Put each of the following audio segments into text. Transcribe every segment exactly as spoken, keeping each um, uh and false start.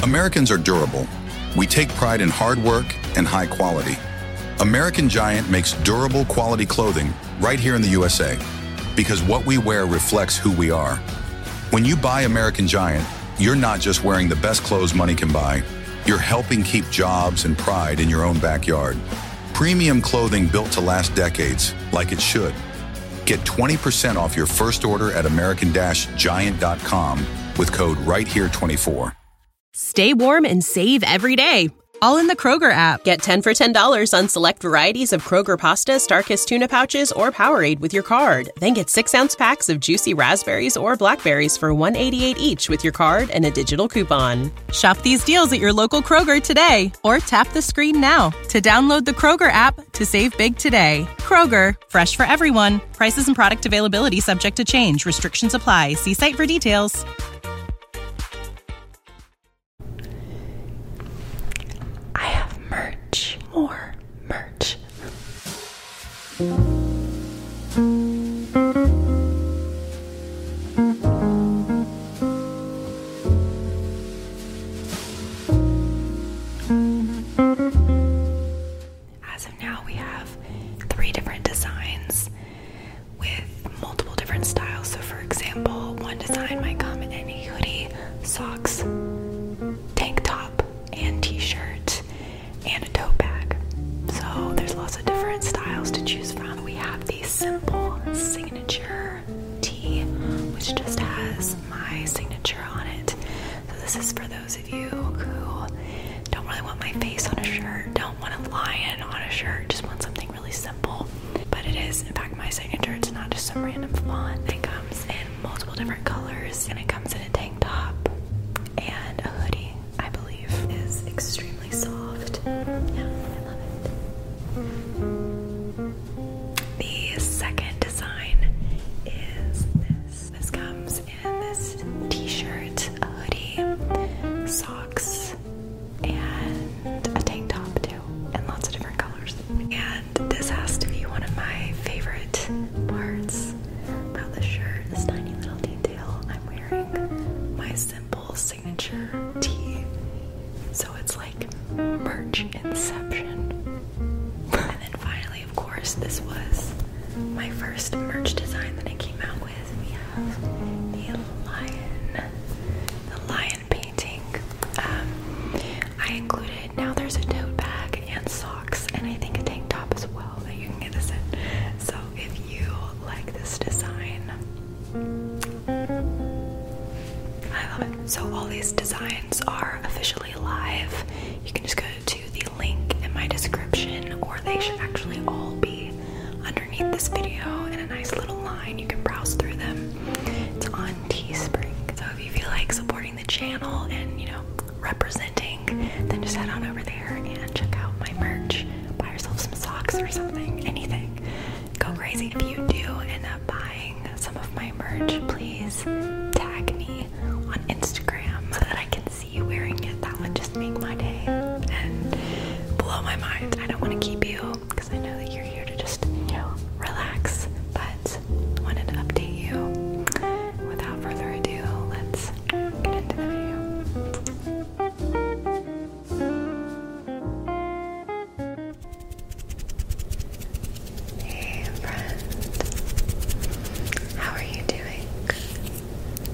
Americans are durable. We take pride in hard work and high quality. American Giant makes durable quality clothing right here in the U S A because what we wear reflects who we are. When you buy American Giant, you're not just wearing the best clothes money can buy. You're helping keep jobs and pride in your own backyard. Premium clothing built to last decades, like it should. Get twenty percent off your first order at American Giant dot com with code right here twenty-four. Stay warm and save every day, all in the Kroger app. Get ten for ten dollars on select varieties of Kroger pasta, Starkist tuna pouches, or Powerade with your card. Then get six-ounce packs of juicy raspberries or blackberries for one dollar and eighty-eight cents each with your card and a digital coupon. Shop these deals at your local Kroger today, or tap the screen now to download the Kroger app to save big today. Kroger, fresh for everyone. Prices and product availability subject to change. Restrictions apply. See site for details. Merch. More merch. As of now, we have three different designs with multiple different styles. So, for example, one design might come in any hoodie, socks, tank top, and t-shirt, and a tote bag. So there's lots of different styles to choose from. We have the simple signature tee, which just has my signature on it. So this is for those of you who don't really want my face on a shirt, don't want a lion on a shirt, just want something really simple. But it is, in fact, my signature. It's not just some random font. It comes in multiple different colors, and it comes in a tank top and a hoodie, I believe, is extremely soft. Yeah, I love it. The second design is this. This comes in this t-shirt, a hoodie, socks, and a tank top too, and lots of different colors. And this has to be one of my favorite parts about the shirt, this tiny little detail. I'm wearing my simple signature tee. So it's like merch inception. And then finally, of course, this was my first merch design that I came out with. We have the lion, the lion painting. Um, I included, now there's a tote bag and socks, and I think a tank top as well that you can get this in. So if you like this design, I love it. So all these designs are officially live. You can just go to the link in my description, or they should actually all be underneath this video in a nice little line. You can browse through them. It's on Teespring. So if you feel like supporting the channel and, you know, representing, then just head on over there and check out my merch. Buy yourself some socks or something, anything. Go crazy. If you do end up buying some of my merch, please tag me on Instagram so that I can see you wearing it. That would just make my day and blow my mind. I don't want to keep you because I know that you're here to just, you know, relax, but I wanted to update you. Without further ado, let's get into the video. Hey friend, how are you doing?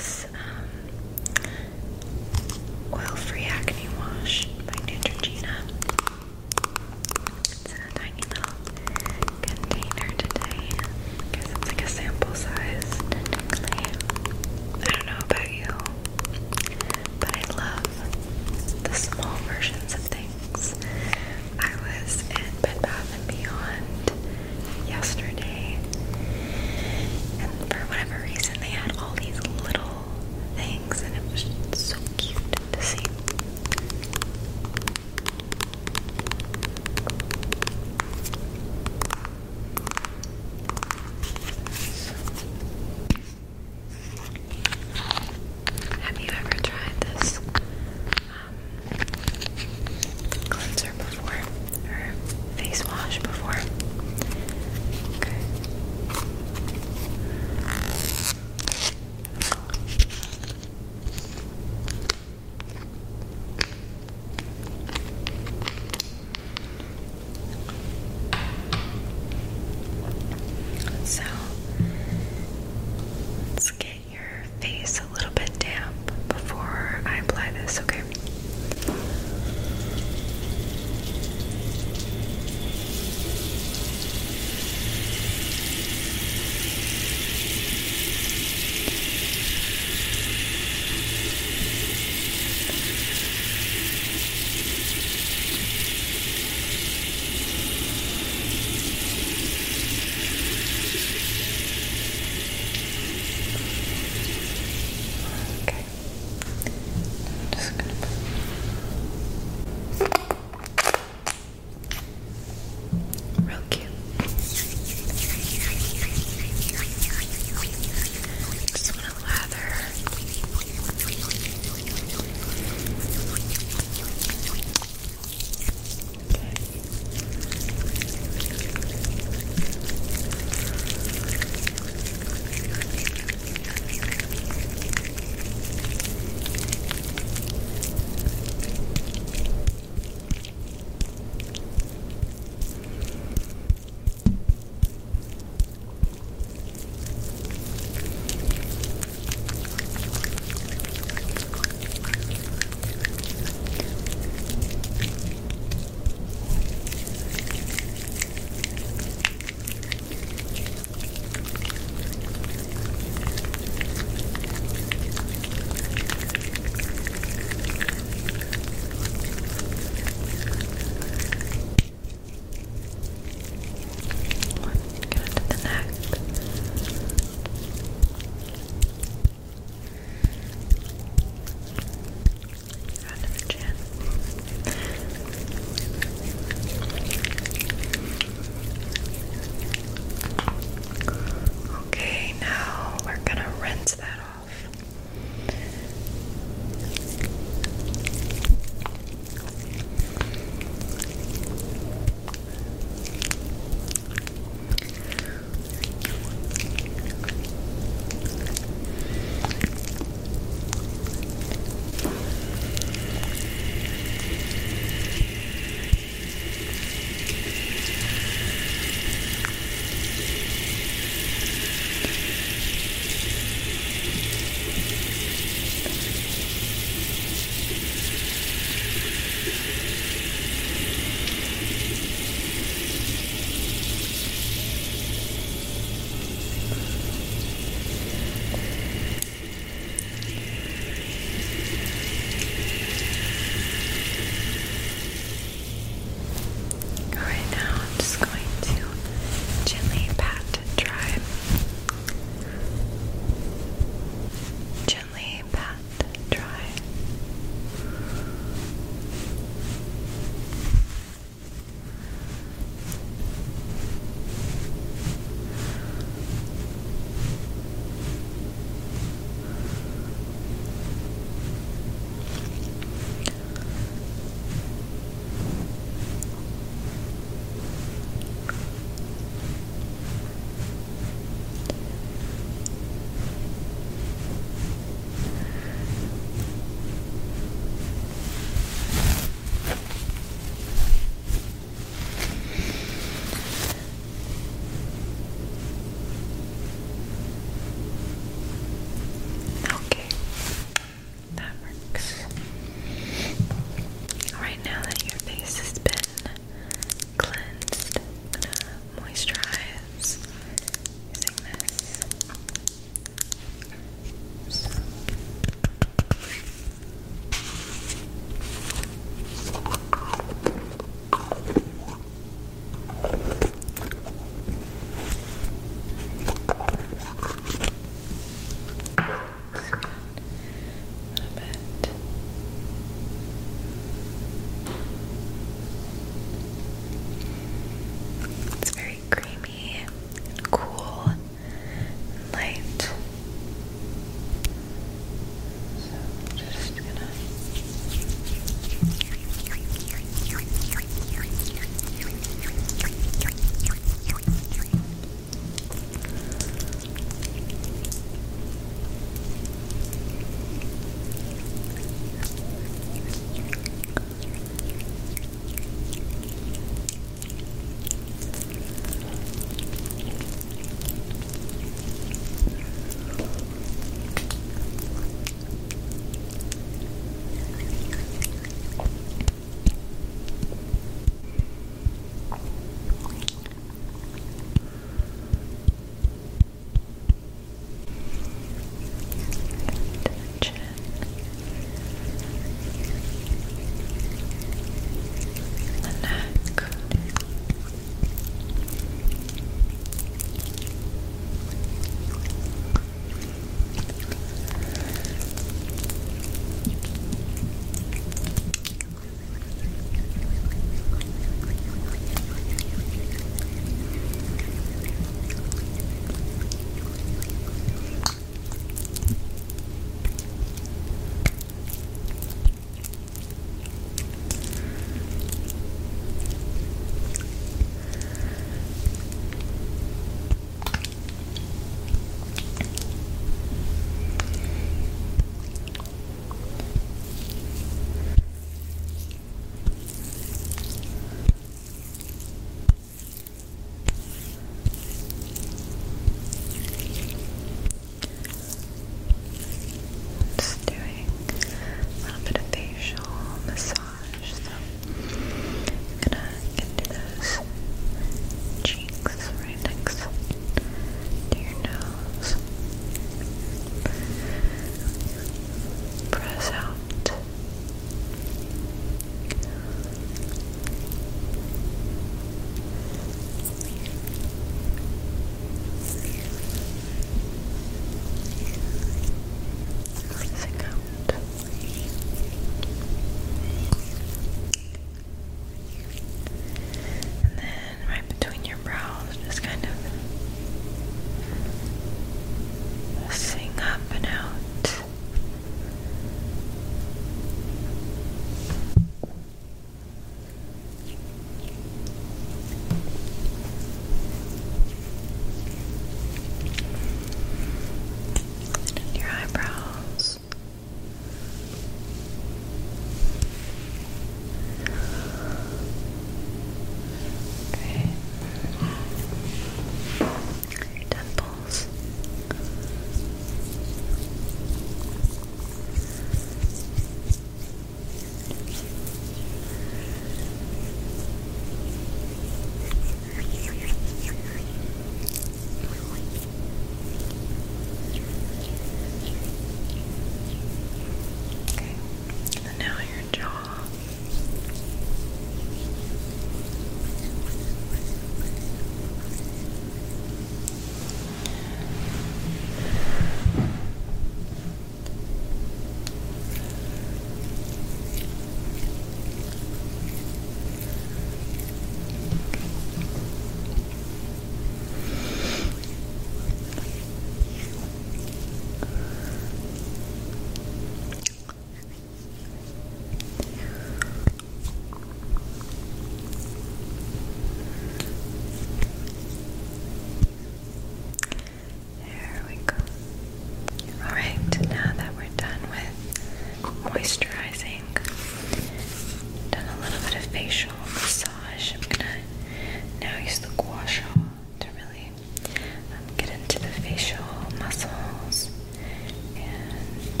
use the gua sha to really um, get into the facial muscles and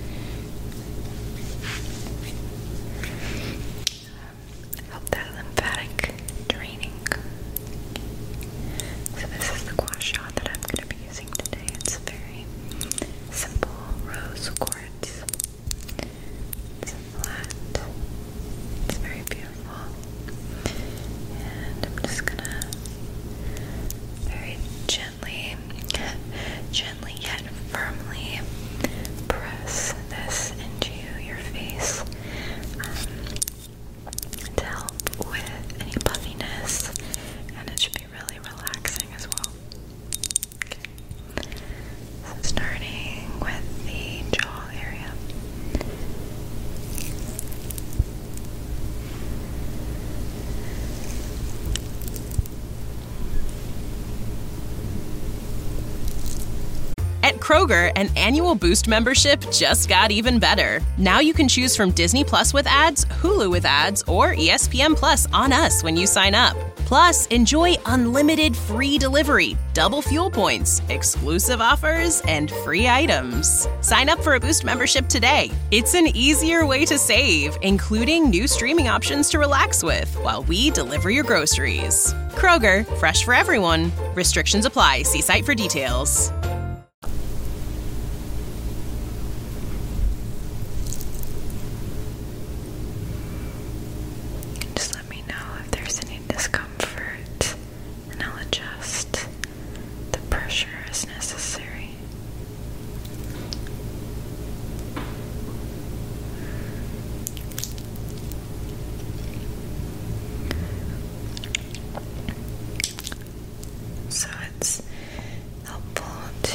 um, help that lymphatic draining. So this is the gua sha that I'm going to be using today. It's very simple rose quartz. It's flat. It's very beautiful. And I'm just gonna very gently, gently yet firmly press this into your face um, to help with any puffiness, and it should be really relaxing as well. Okay. So starting with the jaw area. At Kroger, an annual Boost membership just got even better. Now you can choose from Disney Plus with ads, Hulu with ads, or E S P N Plus on us when you sign up. Plus, enjoy unlimited free delivery, double fuel points, exclusive offers, and free items. Sign up for a Boost membership today. It's an easier way to save, including new streaming options to relax with while we deliver your groceries. Kroger, fresh for everyone. Restrictions apply. See site for details. Just let me know if there's any discomfort, and I'll adjust the pressure as necessary. So it's helpful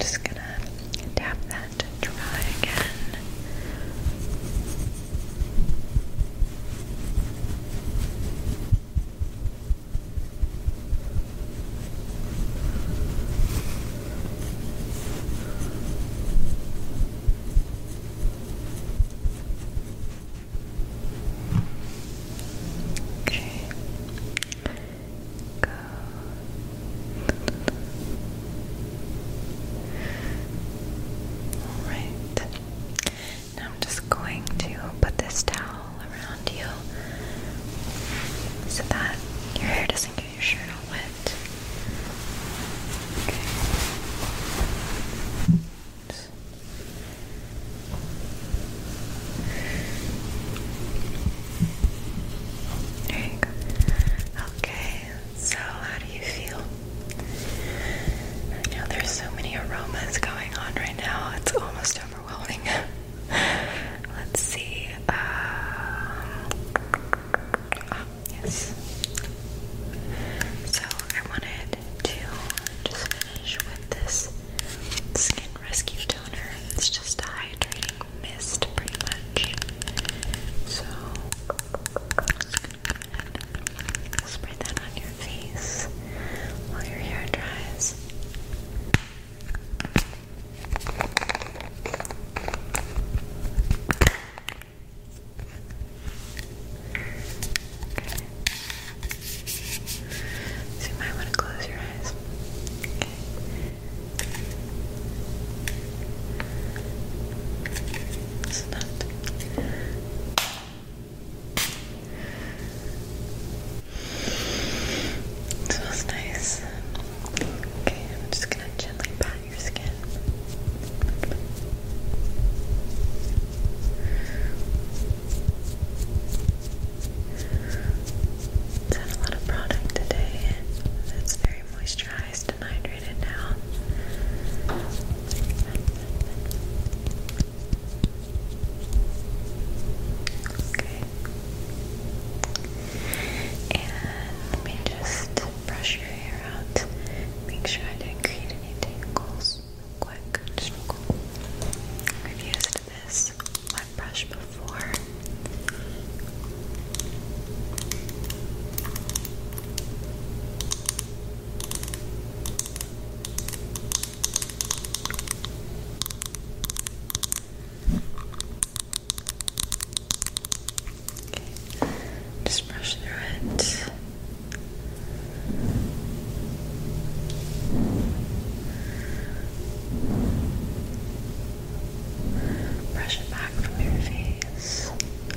just gonna tap that to dry again. So that your hair doesn't get your shirt all wet. Okay. There you go. Okay, so how do you feel? I know there's so many aromas going on right now, it's almost overwhelming. Let's see. Um, oh, yes. So I wanted to just finish with this Skin Rescue Toner. It's just a hydrating mist, pretty much. So just go ahead and spray that on your face while your hair dries. So you might want to close your eyes. Okay. It's not. It smells nice. Okay, I'm just gonna gently pat your skin. It's had a lot of product today. It's very moisturized and hydrated now. Okay. And let me just brush your hair out. Make sure I didn't create any tangles. Quick, just real quick. I've used this wet brush before. Okay, just brush through it. Brush it back from your face.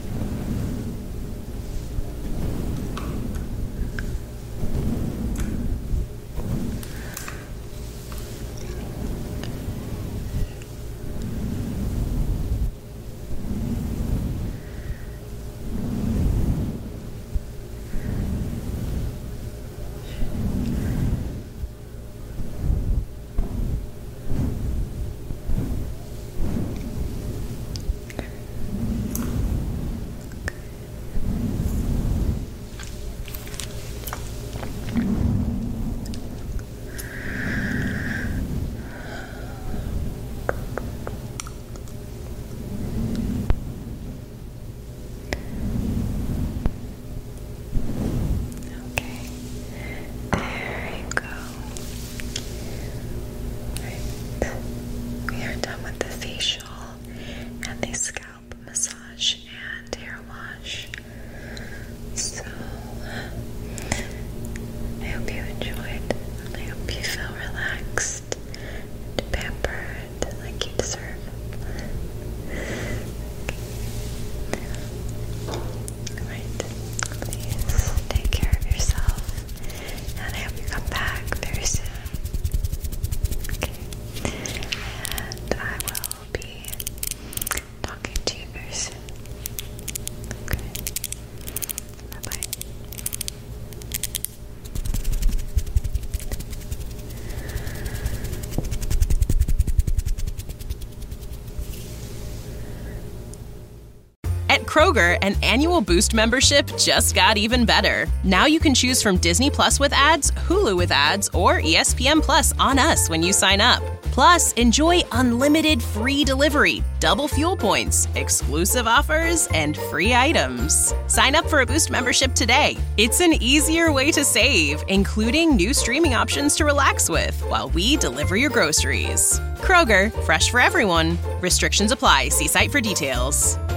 Okay, there you go. Right. We are done with the facial and the scalp massage and hair wash. So I hope you enjoyed. I hope you feel relaxed and pampered like you deserve. Alright, please take care of yourself, and I hope you come back very soon. Okay, and I will be talking to you very soon. Okay, bye bye. At Kroger, an annual Boost membership just got even better. Now you can choose from Disney Plus with ads, Hulu with ads, or E S P N Plus on us when you sign up. Plus, enjoy unlimited free delivery, double fuel points, exclusive offers, and free items. Sign up for a Boost membership today. It's an easier way to save, including new streaming options to relax with while we deliver your groceries. Kroger, fresh for everyone. Restrictions apply. See site for details.